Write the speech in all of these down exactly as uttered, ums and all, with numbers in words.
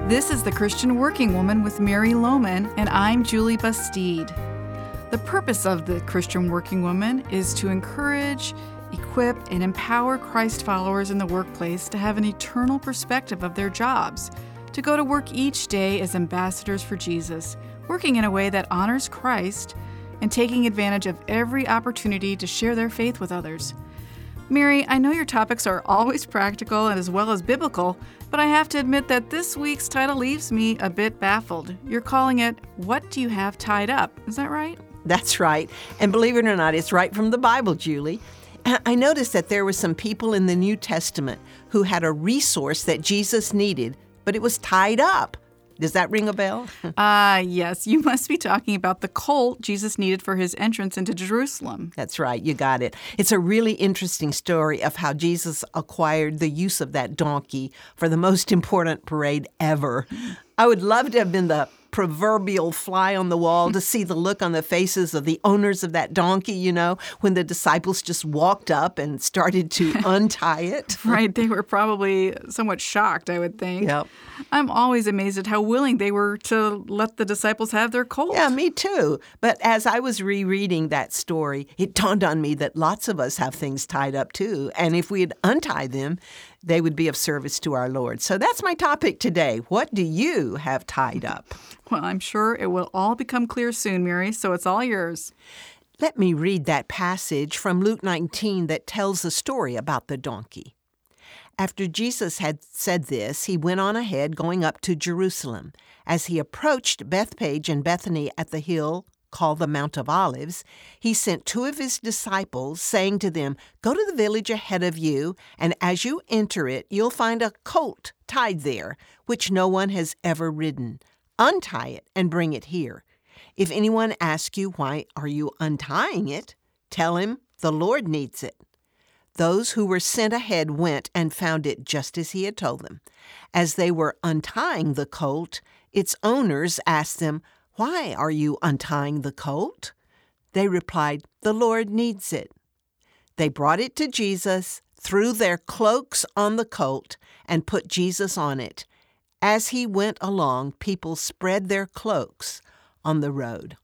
This is The Christian Working Woman with Mary Lohman, and I'm Julie Bastide. The purpose of The Christian Working Woman is to encourage, equip, and empower Christ followers in the workplace to have an eternal perspective of their jobs, to go to work each day as ambassadors for Jesus, working in a way that honors Christ and taking advantage of every opportunity to share their faith with others. Mary, I know your topics are always practical and as well as biblical, but I have to admit that this week's title leaves me a bit baffled. You're calling it, What Do You Have Tied Up? Is that right? That's right. And believe it or not, it's right from the Bible, Julie. I noticed that there were some people in the New Testament who had a resource that Jesus needed, but it was tied up. Does that ring a bell? Ah, uh, yes. You must be talking about the colt Jesus needed for his entrance into Jerusalem. That's right. You got it. It's a really interesting story of how Jesus acquired the use of that donkey for the most important parade ever. I would love to have been the proverbial fly on the wall to see the look on the faces of the owners of that donkey, you know, when the disciples just walked up and started to untie it. Right. They were probably somewhat shocked, I would think. Yep. I'm always amazed at how willing they were to let the disciples have their colt. Yeah, me too. But as I was rereading that story, it dawned on me that lots of us have things tied up too. And if we'd untie them, they would be of service to our Lord. So that's my topic today. What do you have tied up? Well, I'm sure it will all become clear soon, Mary, so it's all yours. Let me read that passage from Luke nineteen that tells the story about the donkey. After Jesus had said this, he went on ahead, going up to Jerusalem. As he approached Bethphage and Bethany at the hill called the Mount of Olives, he sent two of his disciples, saying to them, "Go to the village ahead of you, and as you enter it, you'll find a colt tied there, which no one has ever ridden. Untie it and bring it here. If anyone asks you, 'Why are you untying it?' tell him, 'The Lord needs it.'" Those who were sent ahead went and found it just as he had told them. As they were untying the colt, its owners asked them, "Why are you untying the colt?" They replied, "The Lord needs it." They brought it to Jesus, threw their cloaks on the colt, and put Jesus on it. As he went along, people spread their cloaks on the road.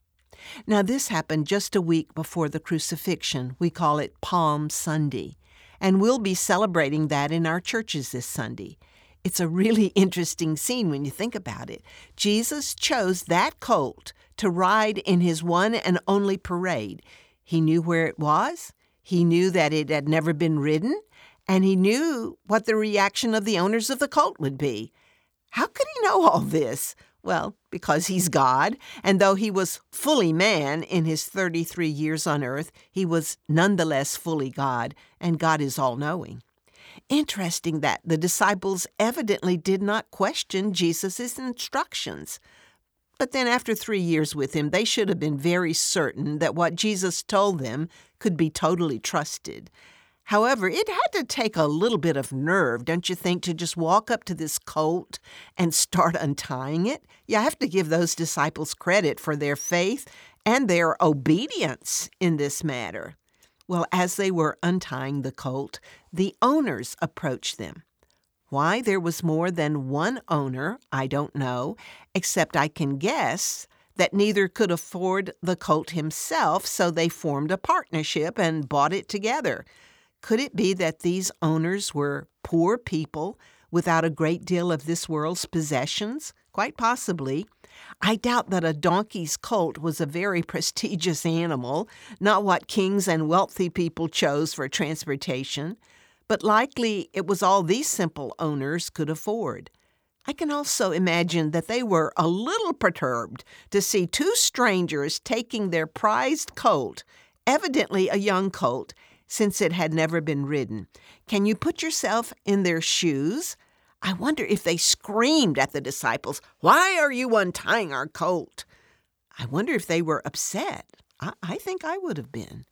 Now, this happened just a week before the crucifixion. We call it Palm Sunday, and we'll be celebrating that in our churches this Sunday. It's a really interesting scene when you think about it. Jesus chose that colt to ride in his one and only parade. He knew where it was, he knew that it had never been ridden, and he knew what the reaction of the owners of the colt would be. How could he know all this? Well, because he's God, and though he was fully man in his thirty-three years on earth, he was nonetheless fully God, and God is all-knowing. Interesting that the disciples evidently did not question Jesus' instructions. But then after three years with him, they should have been very certain that what Jesus told them could be totally trusted. However, it had to take a little bit of nerve, don't you think, to just walk up to this colt and start untying it? You have to give those disciples credit for their faith and their obedience in this matter. Well, as they were untying the colt, the owners approached them. Why there was more than one owner, I don't know, except I can guess that neither could afford the colt himself, so they formed a partnership and bought it together. Could it be that these owners were poor people without a great deal of this world's possessions? Quite possibly. I doubt that a donkey's colt was a very prestigious animal, not what kings and wealthy people chose for transportation, but likely it was all these simple owners could afford. I can also imagine that they were a little perturbed to see two strangers taking their prized colt, evidently a young colt, since it had never been ridden. Can you put yourself in their shoes? I wonder if they screamed at the disciples, "Why are you untying our colt?" I wonder if they were upset. I, I think I would have been.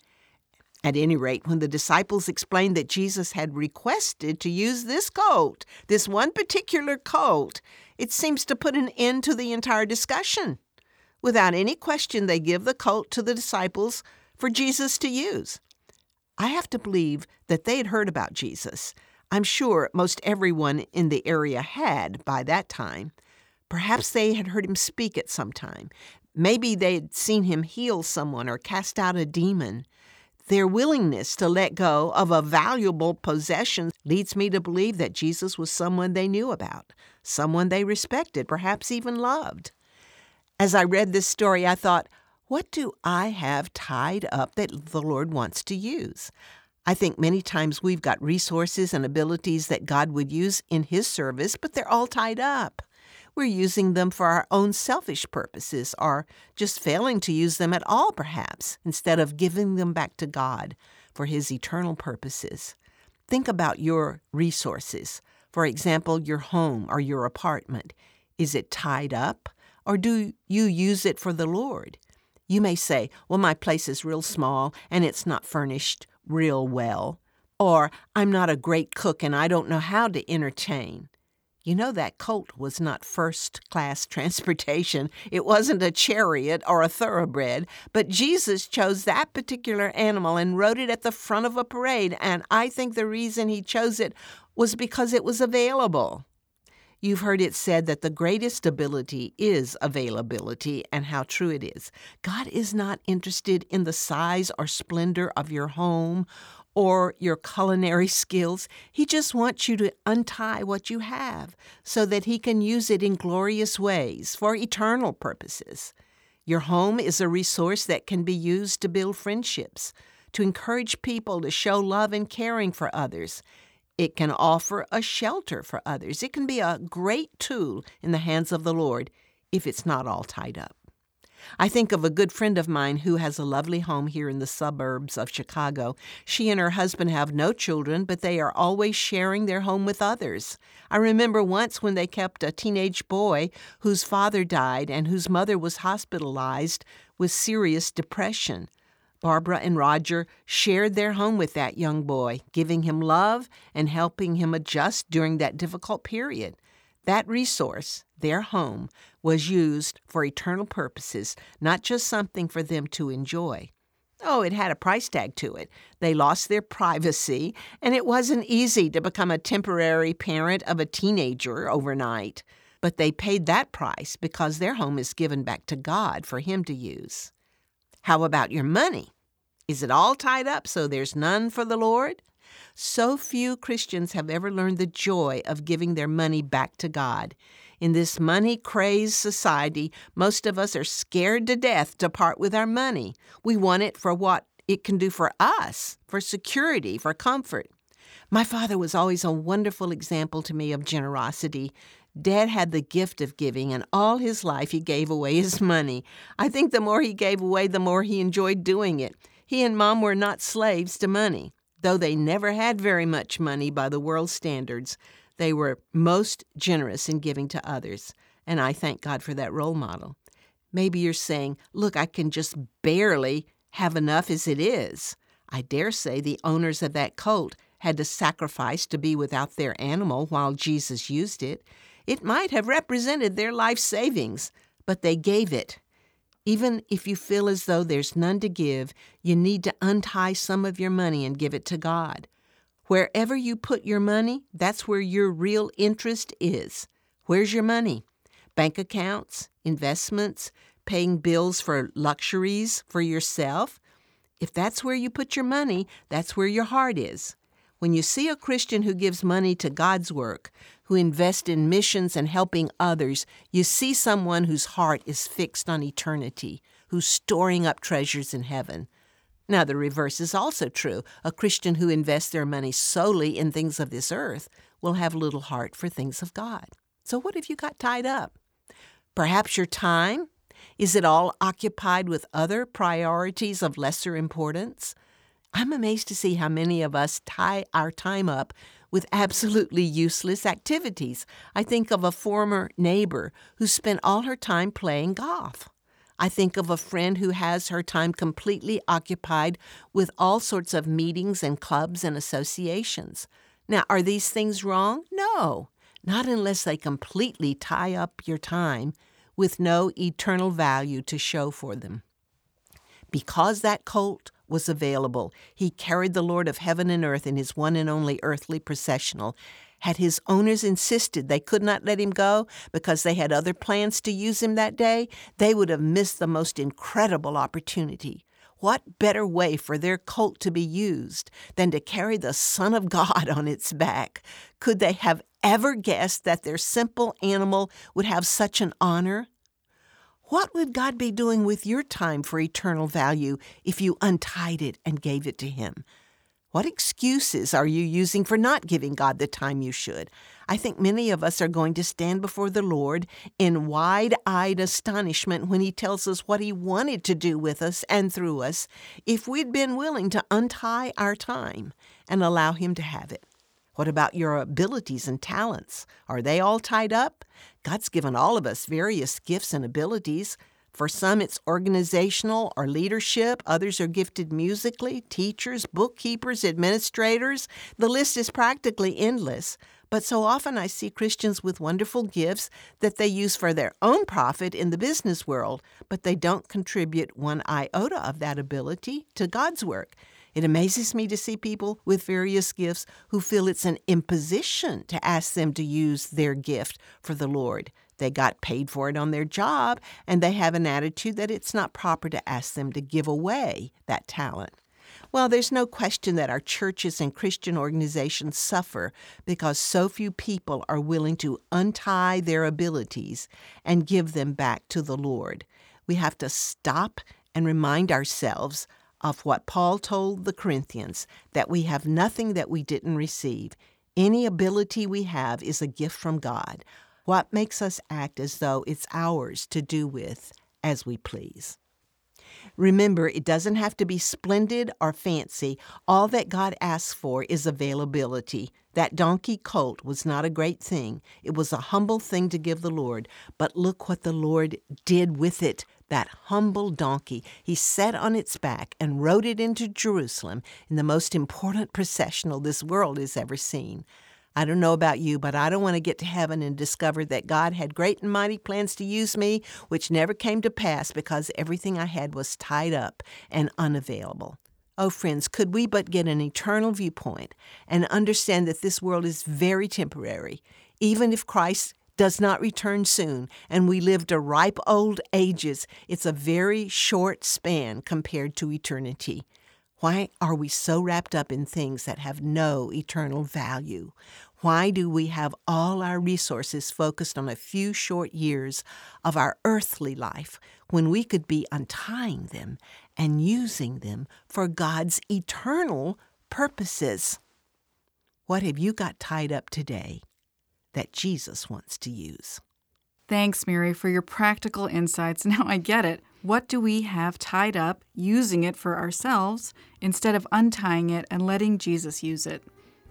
At any rate, when the disciples explained that Jesus had requested to use this colt, this one particular colt, it seems to put an end to the entire discussion. Without any question, they give the colt to the disciples for Jesus to use. I have to believe that they had heard about Jesus. I'm sure most everyone in the area had by that time. Perhaps they had heard him speak at some time. Maybe they'd seen him heal someone or cast out a demon. Their willingness to let go of a valuable possession leads me to believe that Jesus was someone they knew about, someone they respected, perhaps even loved. As I read this story, I thought, what do I have tied up that the Lord wants to use? I think many times we've got resources and abilities that God would use in His service, but they're all tied up. We're using them for our own selfish purposes, or just failing to use them at all, perhaps, instead of giving them back to God for His eternal purposes. Think about your resources. For example, your home or your apartment. Is it tied up, or do you use it for the Lord? You may say, well, my place is real small and it's not furnished real well. Or, I'm not a great cook and I don't know how to entertain. You know, that colt was not first-class transportation. It wasn't a chariot or a thoroughbred, but Jesus chose that particular animal and rode it at the front of a parade, and I think the reason He chose it was because it was available. You've heard it said that the greatest ability is availability, and how true it is. God is not interested in the size or splendor of your home or your culinary skills. He just wants you to untie what you have so that He can use it in glorious ways for eternal purposes. Your home is a resource that can be used to build friendships, to encourage people to show love and caring for others. It can offer a shelter for others. It can be a great tool in the hands of the Lord if it's not all tied up. I think of a good friend of mine who has a lovely home here in the suburbs of Chicago. She and her husband have no children, but they are always sharing their home with others. I remember once when they kept a teenage boy whose father died and whose mother was hospitalized with serious depression. Barbara and Roger shared their home with that young boy, giving him love and helping him adjust during that difficult period. That resource, their home, was used for eternal purposes, not just something for them to enjoy. Oh, it had a price tag to it. They lost their privacy, and it wasn't easy to become a temporary parent of a teenager overnight. But they paid that price because their home is given back to God for Him to use. How about your money? Is it all tied up so there's none for the Lord? So few Christians have ever learned the joy of giving their money back to God. In this money-crazed society, most of us are scared to death to part with our money. We want it for what it can do for us, for security, for comfort. My father was always a wonderful example to me of generosity. Dad had the gift of giving, and all his life he gave away his money. I think the more he gave away, the more he enjoyed doing it. He and Mom were not slaves to money. Though they never had very much money by the world's standards, they were most generous in giving to others, and I thank God for that role model. Maybe you're saying, look, I can just barely have enough as it is. I dare say the owners of that colt had to sacrifice to be without their animal while Jesus used it. It might have represented their life savings, but they gave it. Even if you feel as though there's none to give, you need to untie some of your money and give it to God. Wherever you put your money, that's where your real interest is. Where's your money? Bank accounts, investments, paying bills for luxuries for yourself? If that's where you put your money, that's where your heart is. When you see a Christian who gives money to God's work, who invests in missions and helping others, you see someone whose heart is fixed on eternity, who's storing up treasures in heaven. Now, the reverse is also true. A Christian who invests their money solely in things of this earth will have little heart for things of God. So what have you got tied up? Perhaps your time? Is it all occupied with other priorities of lesser importance? I'm amazed to see how many of us tie our time up with absolutely useless activities. I think of a former neighbor who spent all her time playing golf. I think of a friend who has her time completely occupied with all sorts of meetings and clubs and associations. Now, are these things wrong? No, not unless they completely tie up your time with no eternal value to show for them. Because that colt was available. He carried the Lord of heaven and earth in his one and only earthly processional. Had his owners insisted they could not let him go because they had other plans to use him that day, they would have missed the most incredible opportunity. What better way for their colt to be used than to carry the Son of God on its back? Could they have ever guessed that their simple animal would have such an honor? What would God be doing with your time for eternal value if you untied it and gave it to him? What excuses are you using for not giving God the time you should? I think many of us are going to stand before the Lord in wide-eyed astonishment when he tells us what he wanted to do with us and through us if we'd been willing to untie our time and allow him to have it. What about your abilities and talents? Are they all tied up? God's given all of us various gifts and abilities. For some, it's organizational or leadership. Others are gifted musically, teachers, bookkeepers, administrators. The list is practically endless. But so often I see Christians with wonderful gifts that they use for their own profit in the business world, but they don't contribute one iota of that ability to God's work. It amazes me to see people with various gifts who feel it's an imposition to ask them to use their gift for the Lord. They got paid for it on their job, and they have an attitude that it's not proper to ask them to give away that talent. Well, there's no question that our churches and Christian organizations suffer because so few people are willing to untie their abilities and give them back to the Lord. We have to stop and remind ourselves of what Paul told the Corinthians, that we have nothing that we didn't receive. Any ability we have is a gift from God. What makes us act as though it's ours to do with as we please? Remember, it doesn't have to be splendid or fancy. All that God asks for is availability. That donkey colt was not a great thing. It was a humble thing to give the Lord. But look what the Lord did with it. That humble donkey. He sat on its back and rode it into Jerusalem in the most important processional this world has ever seen. I don't know about you, but I don't want to get to heaven and discover that God had great and mighty plans to use me, which never came to pass because everything I had was tied up and unavailable. Oh, friends, could we but get an eternal viewpoint and understand that this world is very temporary, even if Christ does not return soon and we live to ripe old ages, it's a very short span compared to eternity. Why are we so wrapped up in things that have no eternal value? Why do we have all our resources focused on a few short years of our earthly life when we could be untying them and using them for God's eternal purposes? What have you got tied up today that Jesus wants to use? Thanks, Mary, for your practical insights. Now I get it. What do we have tied up, using it for ourselves, instead of untying it and letting Jesus use it?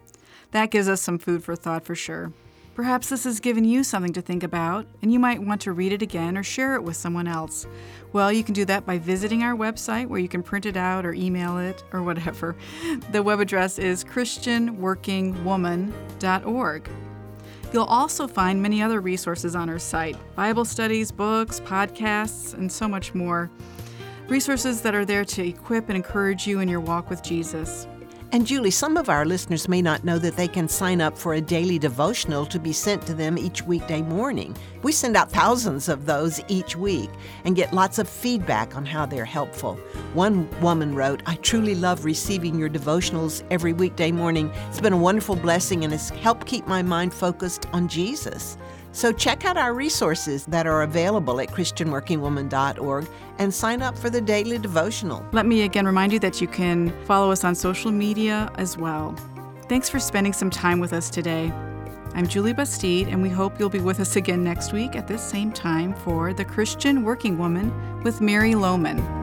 That gives us some food for thought for sure. Perhaps this has given you something to think about, and you might want to read it again or share it with someone else. Well, you can do that by visiting our website where you can print it out or email it or whatever. The web address is christian working woman dot org. You'll also find many other resources on our site, Bible studies, books, podcasts, and so much more. Resources that are there to equip and encourage you in your walk with Jesus. And Julie, some of our listeners may not know that they can sign up for a daily devotional to be sent to them each weekday morning. We send out thousands of those each week and get lots of feedback on how they're helpful. One woman wrote, "I truly love receiving your devotionals every weekday morning. It's been a wonderful blessing and has helped keep my mind focused on Jesus." So check out our resources that are available at christian working woman dot org and sign up for the daily devotional. Let me again remind you that you can follow us on social media as well. Thanks for spending some time with us today. I'm Julie Bastide, and we hope you'll be with us again next week at this same time for The Christian Working Woman with Mary Lohman.